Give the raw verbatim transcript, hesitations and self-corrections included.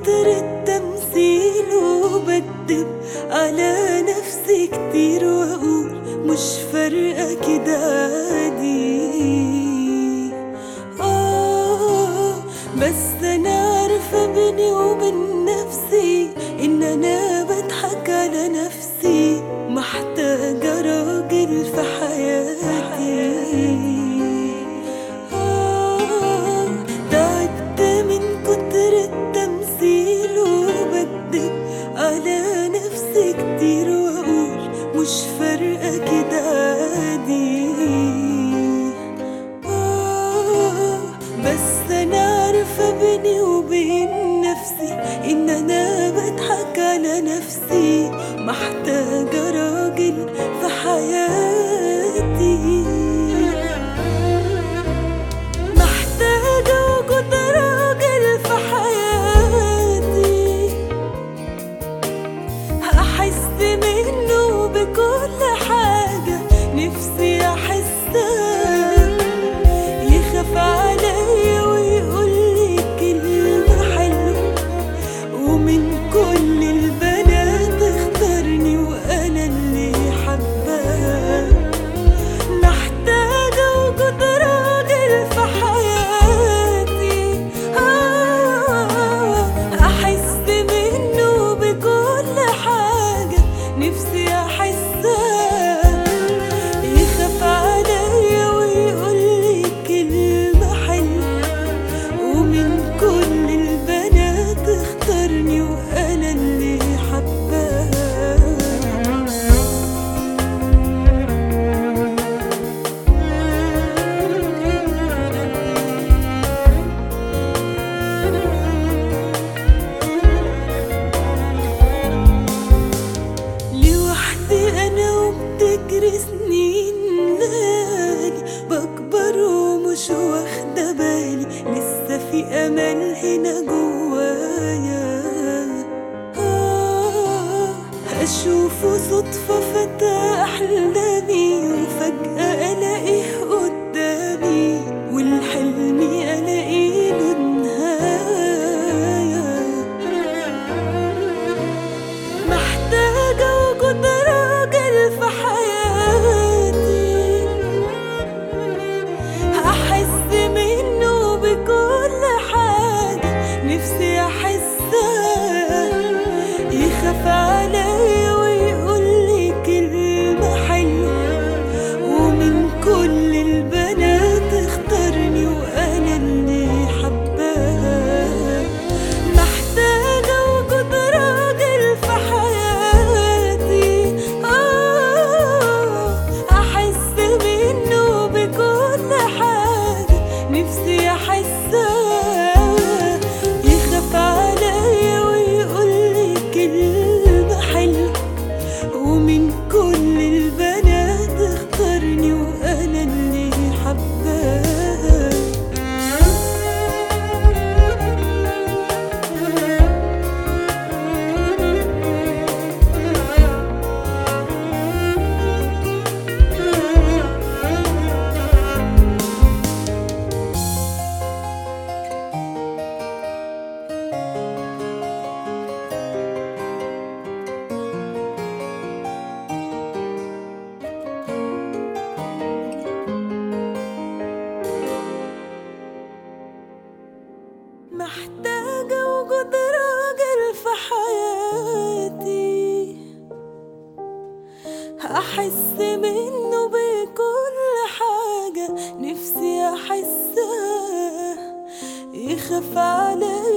كتر التمثيل وبكدب على نفسي كتير واقول مش فارقة كده عادي. آه بس أنا عارفة بيني وبين نفسي إن أنا بضحك على نفسي، محتاجة راجل في حياتي. آه تعبت من كتر التمثيل وبكدب على نفسي كتير واقول مش فارقة كده عادي. آه بس أنا عارفة بيني وبين نفسي إن أنا بضحك على نفسي، محتاجة راجل في حياتي. محتاجة وجود راجل في حياتي، أحس منه بكل حاجة نفسي أحسها، يخاف عليا ويقولي كلمة حلوة، ومن كل البنات اختارني وأنا اللي حباها. محتاجة وجود راجل في حياتي، آه أحس منه بكل حاجة نفسي أحسها، يخاف عليا ويقولي كلمة حلوة، ومن كل البنات اختارني وأنا اللي حباها. لوحدي أنا وبتجري سنين ليالي، بكبر ومش واخدة بالي لسه في أمل هنا جوايا. آه أشوفه صدفة فتى أحلامي، وفجأة ألاقيه قدامي، والحلم ألاقي له نهاية. محتاجة وجود راجل في حياتي، أحس منه بكل حاجة نفسي أحسها، يخاف عليا ويقولي كلمة حلوة، ومن كل البنات اختارني وأنا اللي حباها. محتاجة وجود راجل في حياتي، آه أحس منه بكل حاجة نفسي أحسها، يخاف عليا ويقولي كلمة حلوة، ومن كل البنات اختارني وأنا اللي حباها. محتاجة وجود راجل في حياتي، أحس منه بكل حاجة نفسي أحسها، يخاف عليا